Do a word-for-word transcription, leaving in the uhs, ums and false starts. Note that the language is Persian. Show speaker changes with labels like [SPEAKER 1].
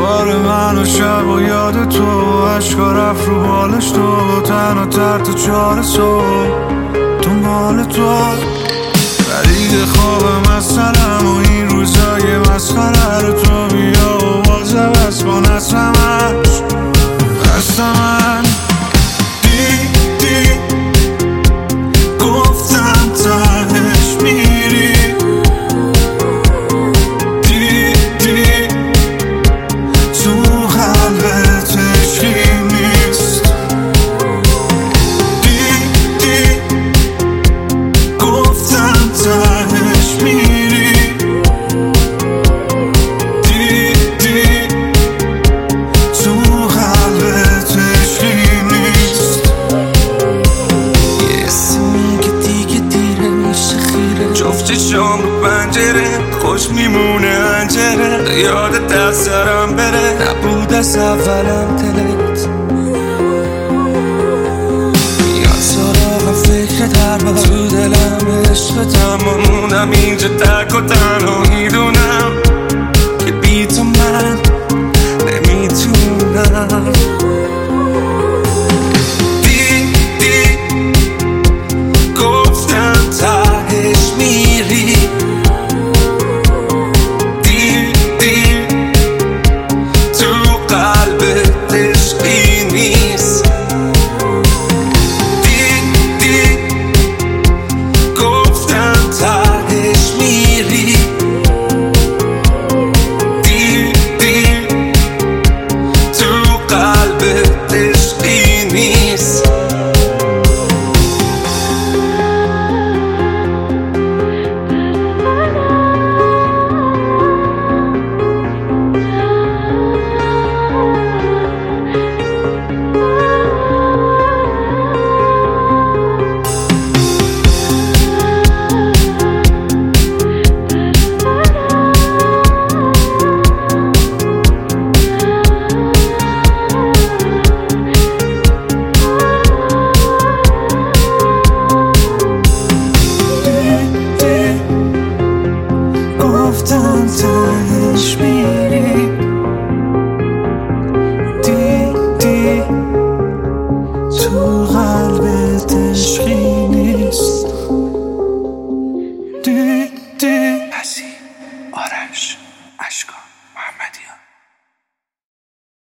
[SPEAKER 1] دوباره من و شب و یاد تو، عشقا رفت رو بالش تو، تنها تحت چهار صبح دنبال تو. فرید خوابم از سرم و این روزای مسخره رو تو بیا و باز عوض کن از همش دست من. دی دی گفتم تهش میری، دی دی تو قلبت عشقی نیست، دی دی گفتم تهش میری، دی دی تو قلبت عشقی نیست. یه اسمی که دیگه دیره میشه خیره، جفت چشام رو پنجره خوش میمونه انجره، یادت از سرم بره نبود از اولم دلت میاد سراغم فکرت هر بار تو دلم عشقت، اما موندم اینجا تک و تنها میدونم که بی تو من نمیتونم. دی دی گفتم تهش میری، دی دی تو قلبت عشقی نیست، دی دی گفتم تهش میری، دی دی تو قلبت عشقی نیست. گفتم تهش میری، دی دی تو